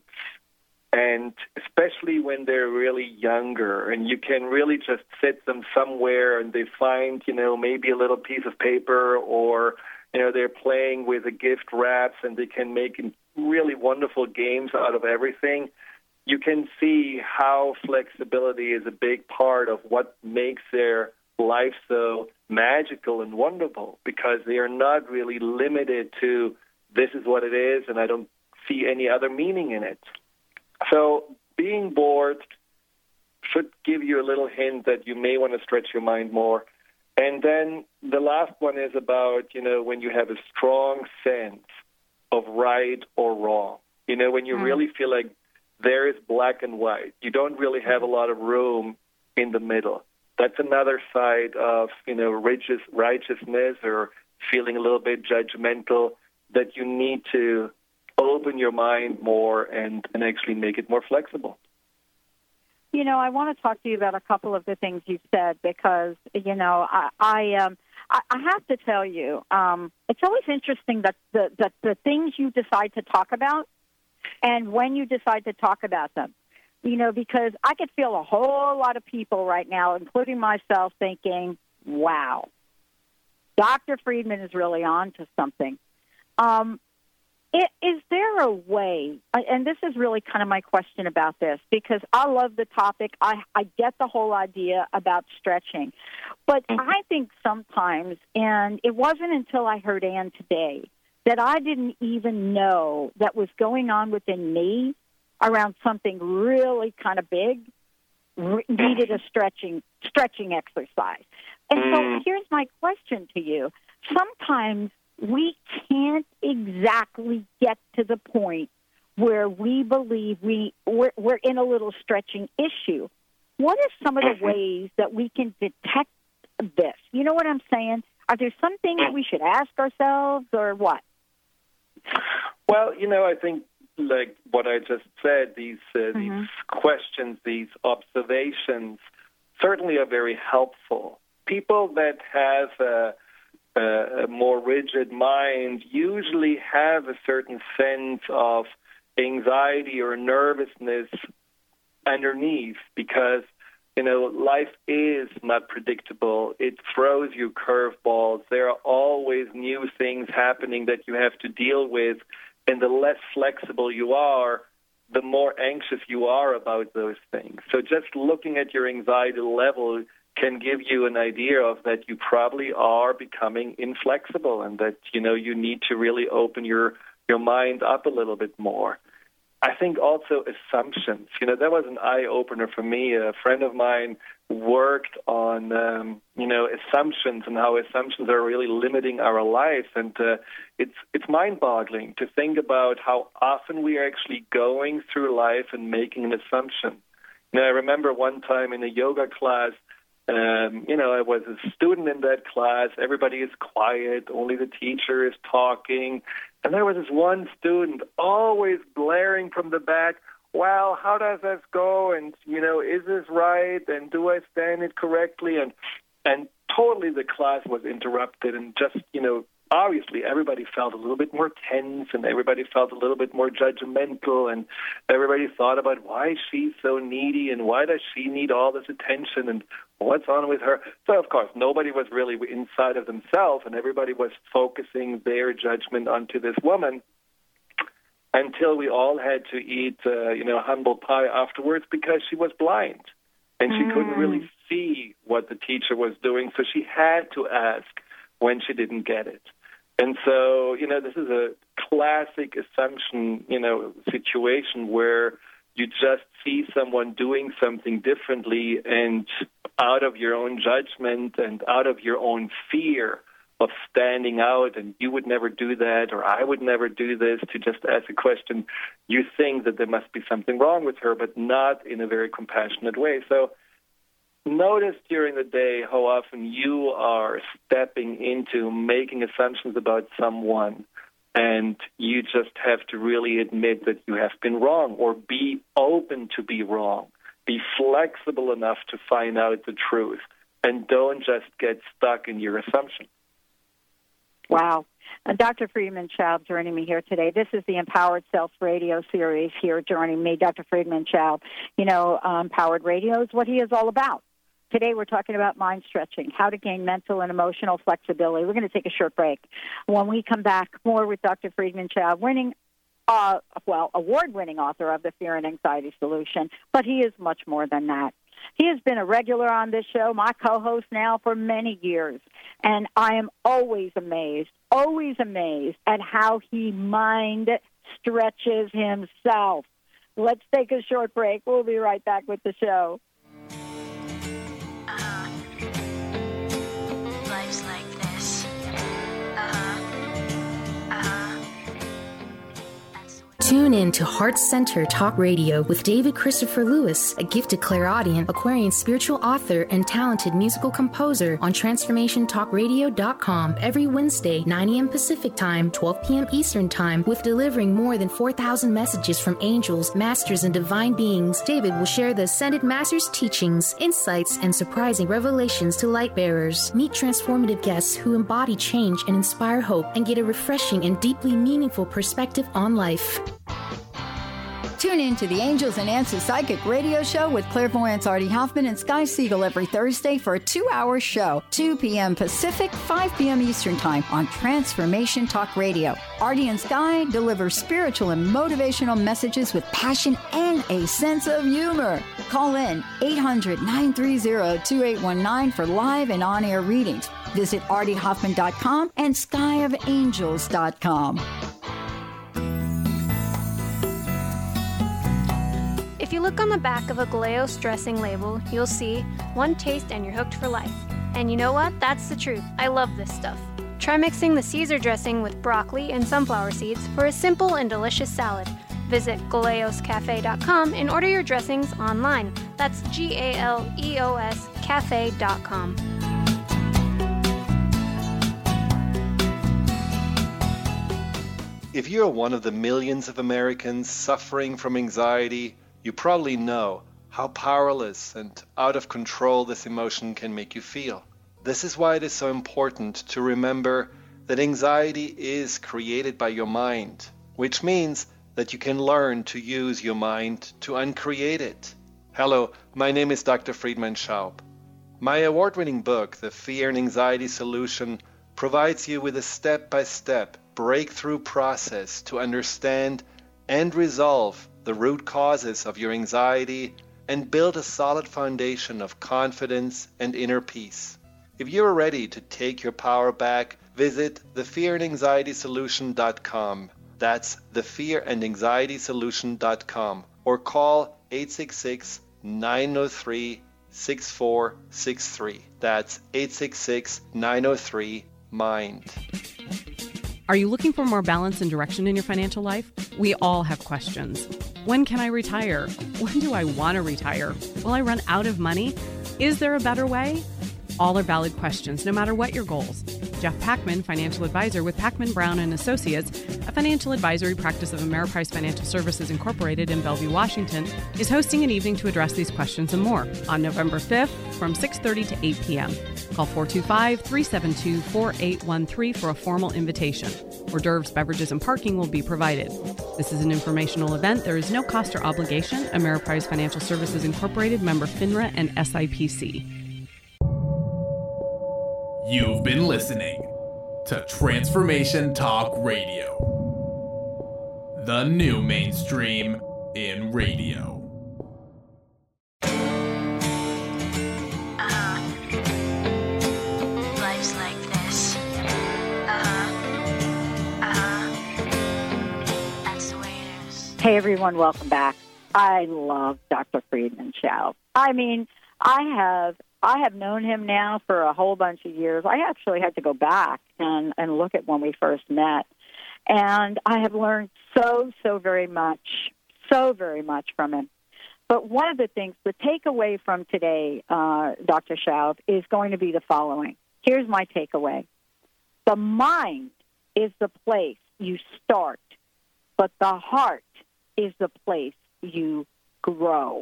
and especially when they're really younger, and you can really just sit them somewhere and they find, you know, maybe a little piece of paper, or, you know, they're playing with the gift wraps and they can make really wonderful games out of everything. You can see how flexibility is a big part of what makes their life so magical and wonderful, because they are not really limited to this is what it is and I don't see any other meaning in it. So being bored should give you a little hint that you may want to stretch your mind more. And then the last one is about, you know, when you have a strong sense of right or wrong. You know, when you mm. really feel like there is black and white. You don't really have a lot of room in the middle. That's another side of, you know, righteous, righteousness, or feeling a little bit judgmental, that you need to open your mind more and, and actually make it more flexible. You know, I want to talk to you about a couple of the things you've said, because, you know, I I, um, I, I have to tell you, um, it's always interesting that the, that the things you decide to talk about and when you decide to talk about them, you know, because I could feel a whole lot of people right now, including myself, thinking, wow, Doctor Friedman is really on to something. Um, it, is there a way, and this is really kind of my question about this, because I love the topic. I, I get the whole idea about stretching. But I think sometimes, and it wasn't until I heard Ann today, that I didn't even know that was going on within me around something really kind of big, re- needed a stretching stretching exercise. And so here's my question to you. Sometimes we can't exactly get to the point where we believe we, we're, we're in a little stretching issue. What are some of the ways that we can detect this? You know what I'm saying? Are there some things we should ask ourselves or what? Well, you know, I think like what I just said, these, uh, Mm-hmm. these questions, these observations certainly are very helpful. People that have a, a more rigid mind usually have a certain sense of anxiety or nervousness underneath because, you know, life is not predictable. It throws you curveballs. There are always new things happening that you have to deal with, and the less flexible you are, the more anxious you are about those things. So just looking at your anxiety level can give you an idea of that you probably are becoming inflexible and that, you know, you need to really open your, your mind up a little bit more. I think also assumptions. You know, that was an eye-opener for me. A friend of mine worked on, um, you know, assumptions and how assumptions are really limiting our life. And uh, it's it's mind-boggling to think about how often we are actually going through life and making an assumption. You know, I remember one time in a yoga class, Um, you know, I was a student in that class. Everybody is quiet. Only the teacher is talking. And there was this one student always glaring from the back, well, how does this go? And, you know, is this right? And do I stand it correctly? And and totally the class was interrupted. And just, you know, obviously everybody felt a little bit more tense and everybody felt a little bit more judgmental. And everybody thought about why she's so needy and why does she need all this attention and what's on with her? So, of course, nobody was really inside of themselves, and everybody was focusing their judgment onto this woman until we all had to eat, uh, you know, humble pie afterwards because she was blind, and she mm. couldn't really see what the teacher was doing, so she had to ask when she didn't get it. And so, you know, this is a classic assumption, you know, situation where you just see someone doing something differently and out of your own judgment and out of your own fear of standing out and you would never do that or I would never do this to just ask a question, you think that there must be something wrong with her, but not in a very compassionate way. So notice during the day how often you are stepping into making assumptions about someone. And you just have to really admit that you have been wrong or be open to be wrong. Be flexible enough to find out the truth and don't just get stuck in your assumption. Wow. Uh, Doctor Friedemann Schaub joining me here today. This is the Empowered Self Radio series here joining me, Doctor Friedemann Schaub. You know, um, Empowered Radio is what he is all about. Today we're talking about mind stretching, how to gain mental and emotional flexibility. We're going to take a short break. When we come back, more with Doctor Friedemann Schaub, winning, uh, well, award-winning author of The Fear and Anxiety Solution, but he is much more than that. He has been a regular on this show, my co-host now for many years, and I am always amazed, always amazed at how he mind stretches himself. Let's take a short break. We'll be right back with the show. Tune in to Heart Center Talk Radio with David Christopher Lewis, a gifted clairaudient, Aquarian spiritual author, and talented musical composer on transformation talk radio dot com every Wednesday, nine a.m. Pacific Time, twelve p.m. Eastern Time, with delivering more than four thousand messages from angels, masters, and divine beings. David will share the Ascended Masters' teachings, insights, and surprising revelations to light bearers. Meet transformative guests who embody change and inspire hope and get a refreshing and deeply meaningful perspective on life. Tune in to the Angels and Answers Psychic Radio Show with clairvoyants Artie Hoffman and Sky Siegel every Thursday for a two-hour show, two p.m. Pacific, five p.m. Eastern Time on Transformation Talk Radio. Artie and Sky deliver spiritual and motivational messages with passion and a sense of humor. Call in eight hundred, nine three zero, two eight one nine for live and on-air readings. Visit artie hoffman dot com and sky of angels dot com. If you look on the back of a Galeos dressing label, you'll see one taste and you're hooked for life. And you know what? That's the truth. I love this stuff. Try mixing the Caesar dressing with broccoli and sunflower seeds for a simple and delicious salad. Visit galeos cafe dot com and order your dressings online. That's G A L E O S cafe dot com. If you're one of the millions of Americans suffering from anxiety, you probably know how powerless and out of control this emotion can make you feel. This is why it is so important to remember that anxiety is created by your mind, which means that you can learn to use your mind to uncreate it. Hello, my name is Doctor Friedemann Schaub. My award-winning book, The Fear and Anxiety Solution, provides you with a step-by-step breakthrough process to understand and resolve the root causes of your anxiety and build a solid foundation of confidence and inner peace. If you are ready to take your power back, visit the fear and anxiety solution dot com. That's the fear and anxiety solution dot com or call eight six six, nine zero three, six four six three. That's eight six six, nine zero three, MIND. Are you looking for more balance and direction in your financial life? We all have questions. When can I retire? When do I want to retire? Will I run out of money? Is there a better way? All are valid questions, no matter what your goals. Jeff Packman, financial advisor with Packman Brown and Associates, a financial advisory practice of Ameriprise Financial Services Incorporated in Bellevue, Washington, is hosting an evening to address these questions and more on November fifth from six thirty to eight p.m. Call four two five, three seven two, four eight one three for a formal invitation. Hors d'oeuvres, beverages, and parking will be provided. This is an informational event. There is no cost or obligation. Ameriprise Financial Services Incorporated, member FINRA and S I P C. You've been listening to Transformation Talk Radio, the new mainstream in radio. Hey everyone, welcome back. I love Doctor Friedemann Schaub. I mean, I have I have known him now for a whole bunch of years. I actually had to go back and, and look at when we first met. And I have learned so, so very much, so very much from him. But one of the things, the takeaway from today, uh, Doctor Schaub, is going to be the following. Here's my takeaway. The mind is the place you start, but the heart is the place you grow.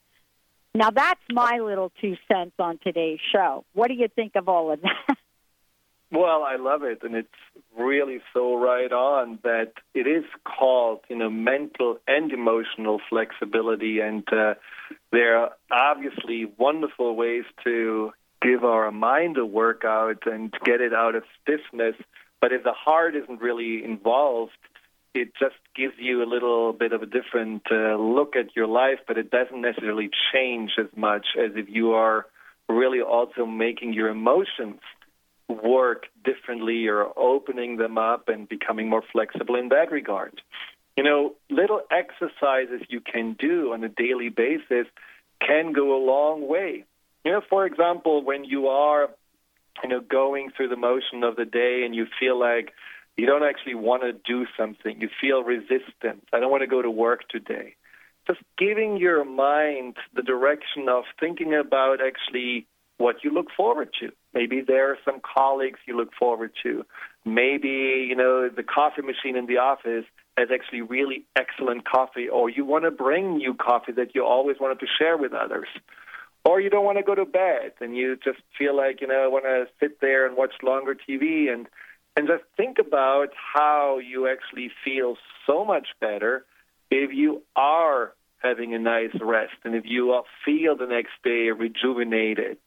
Now, that's my little two cents on today's show. What do you think of all of that? Well, I love it, and it's really so right on that it is called, you know, mental and emotional flexibility, and uh, there are obviously wonderful ways to give our mind a workout and get it out of stiffness, but if the heart isn't really involved, it just gives you a little bit of a different uh, look at your life, but it doesn't necessarily change as much as if you are really also making your emotions work differently or opening them up and becoming more flexible in that regard. You know, little exercises you can do on a daily basis can go a long way. You know, for example, when you are, you know, going through the motion of the day and you feel like you don't actually want to do something. You feel resistance. I don't want to go to work today. Just giving your mind the direction of thinking about actually what you look forward to. Maybe there are some colleagues you look forward to. Maybe, you know, the coffee machine in the office has actually really excellent coffee, or you want to bring new coffee that you always wanted to share with others. Or you don't want to go to bed and you just feel like, you know, I want to sit there and watch longer T V and And just think about how you actually feel so much better if you are having a nice rest and if you feel the next day rejuvenated.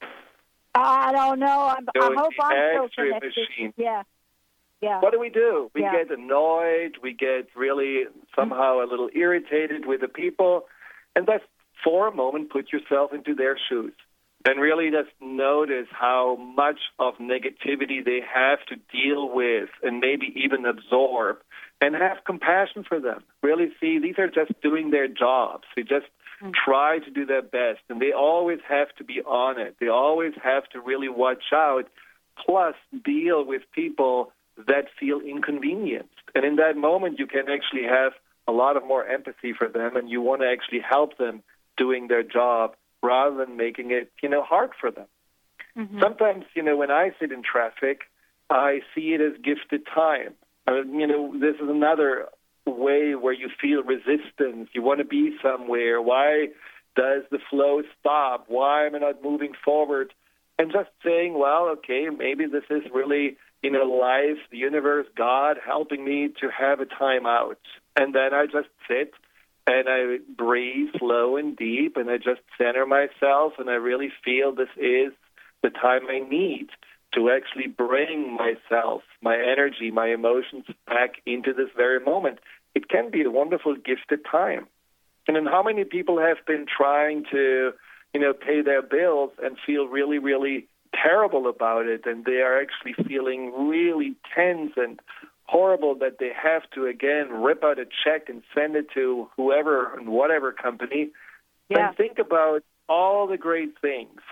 I don't know. I'm, I hope I'm still connected. Machine. Yeah. Yeah. What do we do? We yeah. get annoyed. We get really somehow a little irritated with the people. And that's, for a moment, put yourself into their shoes. And really just notice how much of negativity they have to deal with and maybe even absorb, and have compassion for them. Really see these are just doing their jobs. They just mm. try to do their best, and they always have to be on it. They always have to really watch out, plus deal with people that feel inconvenienced. And in that moment, you can actually have a lot of more empathy for them, and you want to actually help them doing their job rather than making it, you know, hard for them. Mm-hmm. Sometimes, you know, when I sit in traffic, I see it as gifted time. Uh, you know, this is another way where you feel resistance. You want to be somewhere. Why does the flow stop? Why am I not moving forward? And just saying, well, okay, maybe this is really, you know, life, the universe, God helping me to have a time out. And then I just sit and I breathe slow and deep, and I just center myself, and I really feel this is the time I need to actually bring myself, my energy, my emotions back into this very moment. It can be a wonderful gifted time. And then how many people have been trying to, you know, pay their bills and feel really, really terrible about it, and they are actually feeling really tense and horrible that they have to, again, rip out a check and send it to whoever and whatever company. Yeah. And think about all the great things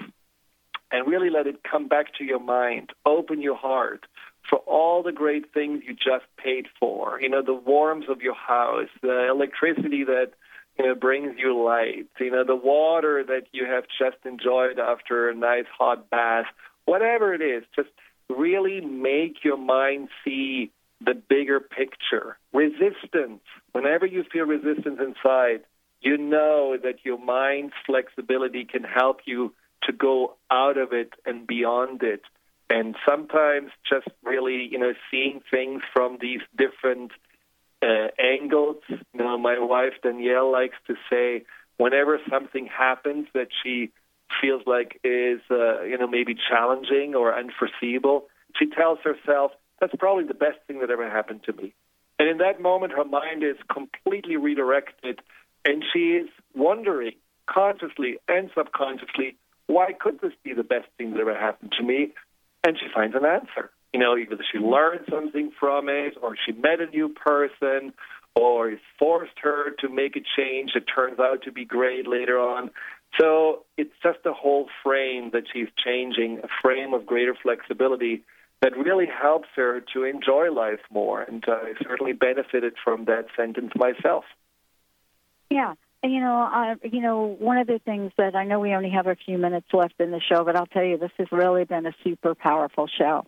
and really let it come back to your mind. Open your heart for all the great things you just paid for. You know, the warmth of your house, the electricity that, you know, brings you light, you know, the water that you have just enjoyed after a nice hot bath, whatever it is, just really make your mind see the bigger picture. Resistance. Whenever you feel resistance inside, you know that your mind's flexibility can help you to go out of it and beyond it. And sometimes just really, you know, seeing things from these different uh, angles. You know, my wife Danielle likes to say, whenever something happens that she feels like is, uh, you know, maybe challenging or unforeseeable, she tells herself, that's probably the best thing that ever happened to me. And in that moment, her mind is completely redirected, and she is wondering consciously and subconsciously, why could this be the best thing that ever happened to me? And she finds an answer. You know, either she learned something from it, or she met a new person, or it forced her to make a change that turns out to be great later on. So it's just a whole frame that she's changing, a frame of greater flexibility that really helps her to enjoy life more. And uh, I certainly benefited from that sentence myself. Yeah. And, you know, I, you know, one of the things that I know we only have a few minutes left in the show, but I'll tell you, this has really been a super powerful show.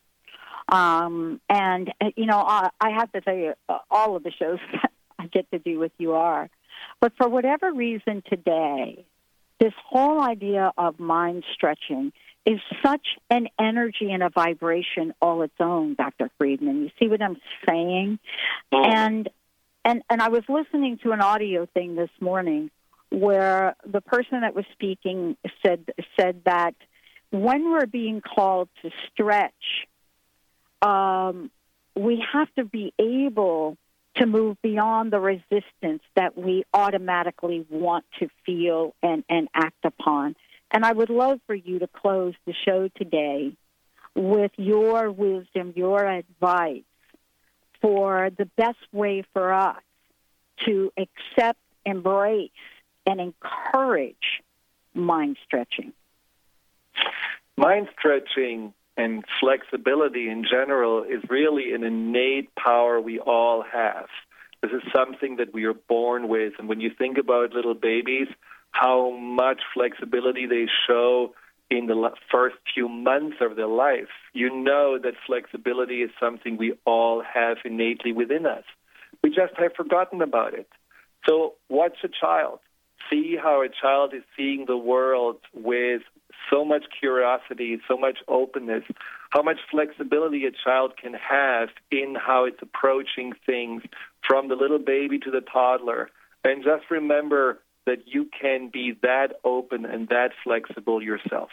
Um, and, you know, I, I have to tell you, uh, all of the shows that I get to do with you are. But for whatever reason today, this whole idea of mind stretching is such an energy and a vibration all its own, Doctor Friedman. You see what I'm saying? Oh. And and and I was listening to an audio thing this morning where the person that was speaking said said that when we're being called to stretch, um, we have to be able to move beyond the resistance that we automatically want to feel and, and act upon. And I would love for you to close the show today with your wisdom, your advice for the best way for us to accept, embrace, and encourage mind stretching. Mind stretching and flexibility in general is really an innate power we all have. This is something that we are born with. And when you think about little babies, how much flexibility they show in the first few months of their life, you know that flexibility is something we all have innately within us. We just have forgotten about it. So watch a child. See how a child is seeing the world with so much curiosity, so much openness, how much flexibility a child can have in how it's approaching things from the little baby to the toddler. And just remember that you can be that open and that flexible yourself.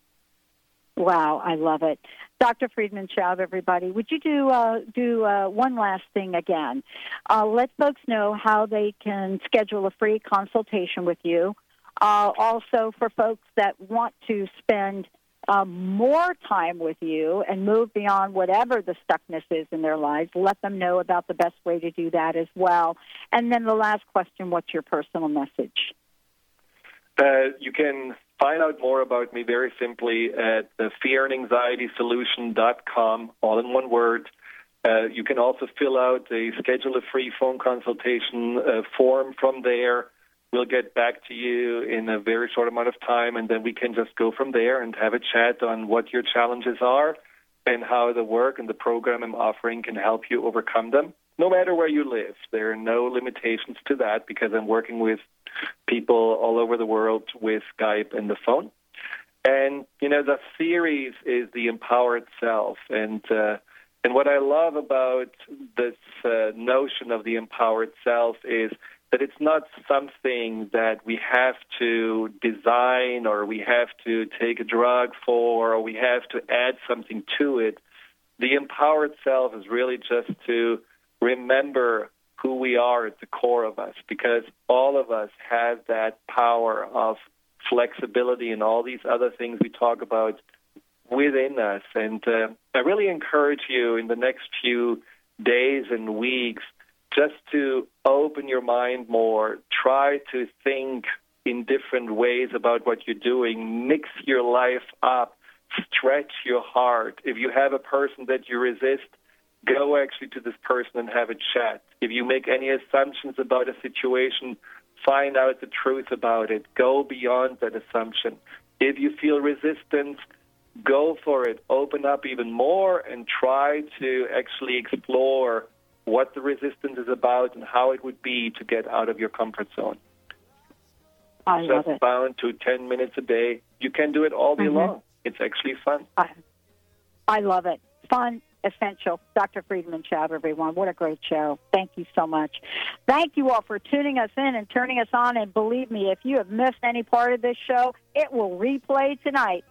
Wow, I love it. Doctor Friedemann Schaub, everybody, would you do uh, do uh, one last thing again? Uh, let folks know how they can schedule a free consultation with you. Uh, also, for folks that want to spend uh, more time with you and move beyond whatever the stuckness is in their lives, let them know about the best way to do that as well. And then the last question, what's your personal message? Uh, you can find out more about me very simply at uh, fear and anxiety solution dot com, all in one word. Uh, you can also fill out a schedule a free phone consultation uh, form from there. We'll get back to you in a very short amount of time, and then we can just go from there and have a chat on what your challenges are and how the work and the program I'm offering can help you overcome them. No matter where you live, there are no limitations to that because I'm working with people all over the world with Skype and the phone. And, you know, the series is the Empower Itself. And uh, and what I love about this uh, notion of the Empower Itself is that it's not something that we have to design or we have to take a drug for or we have to add something to it. The Empower Itself is really just to remember who we are at the core of us, because all of us have that power of flexibility and all these other things we talk about within us. And uh, I really encourage you in the next few days and weeks just to open your mind more, try to think in different ways about what you're doing, mix your life up, stretch your heart. If you have a person that you resist, go actually to this person and have a chat. If you make any assumptions about a situation, find out the truth about it. Go beyond that assumption. If you feel resistance, go for it. Open up even more and try to actually explore what the resistance is about and how it would be to get out of your comfort zone. I love Just it. bound to ten minutes a day. You can do it all day Mm-hmm. long. It's actually fun. I, I love it. Fun. Essential. Doctor Friedemann Schaub, everyone. What a great show. Thank you so much. Thank you all for tuning us in and turning us on. And believe me, if you have missed any part of this show, it will replay tonight.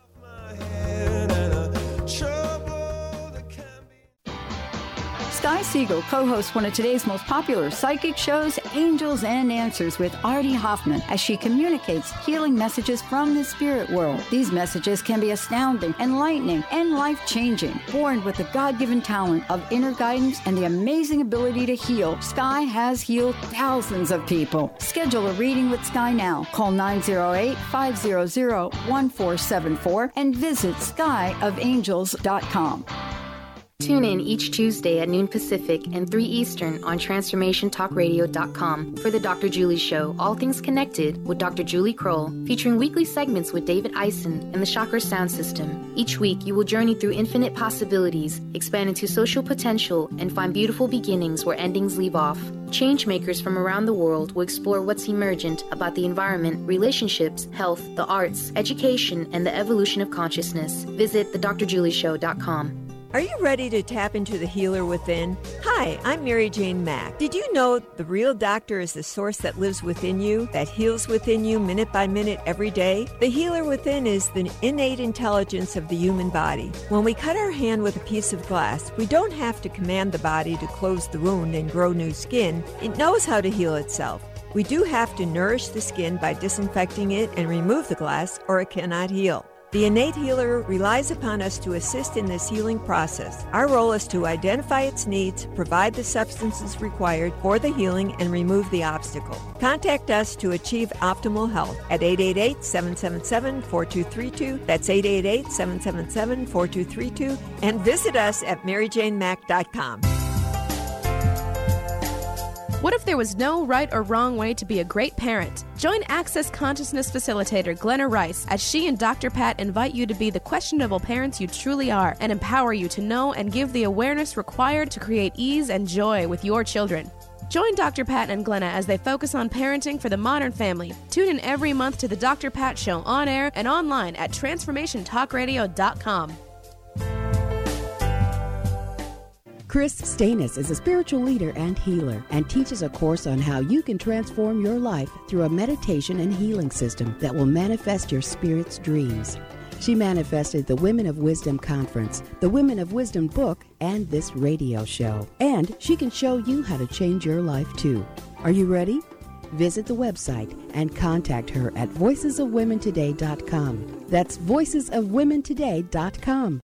Sky Siegel co-hosts one of today's most popular psychic shows, Angels and Answers, with Artie Hoffman, as she communicates healing messages from the spirit world. These messages can be astounding, enlightening, and life-changing. Born with the God-given talent of inner guidance and the amazing ability to heal, Sky has healed thousands of people. Schedule a reading with Sky now. Call nine oh eight, five hundred, one four seven four and visit sky of angels dot com. Tune in each Tuesday at noon Pacific and three Eastern on transformation talk radio dot com for the Doctor Julie Show, All Things Connected with Doctor Julie Kroll, featuring weekly segments with David Eisen and the Chakra Sound System. Each week, you will journey through infinite possibilities, expand into social potential, and find beautiful beginnings where endings leave off. Changemakers from around the world will explore what's emergent about the environment, relationships, health, the arts, education, and the evolution of consciousness. Visit the dr julie show dot com. Are you ready to tap into the healer within? Hi, I'm Mary Jane Mack. Did you know the real doctor is the source that lives within you, that heals within you minute by minute every day? The healer within is the innate intelligence of the human body. When we cut our hand with a piece of glass, we don't have to command the body to close the wound and grow new skin. It knows how to heal itself. We do have to nourish the skin by disinfecting it and remove the glass, or it cannot heal. The innate healer relies upon us to assist in this healing process. Our role is to identify its needs, provide the substances required for the healing, and remove the obstacle. Contact us to achieve optimal health at eight eight eight, seven seven seven, four two three two. That's eight eight eight, seven seven seven, four two three two. And visit us at mary jane mack dot com. What if there was no right or wrong way to be a great parent? Join Access Consciousness Facilitator Glenna Rice as she and Doctor Pat invite you to be the questionable parents you truly are and empower you to know and give the awareness required to create ease and joy with your children. Join Doctor Pat and Glenna as they focus on parenting for the modern family. Tune in every month to the Doctor Pat Show on air and online at transformation talk radio dot com. Chris Stanis is a spiritual leader and healer and teaches a course on how you can transform your life through a meditation and healing system that will manifest your spirit's dreams. She manifested the Women of Wisdom Conference, the Women of Wisdom book, and this radio show. And she can show you how to change your life too. Are you ready? Visit the website and contact her at voices of women today dot com. That's voices of women today dot com.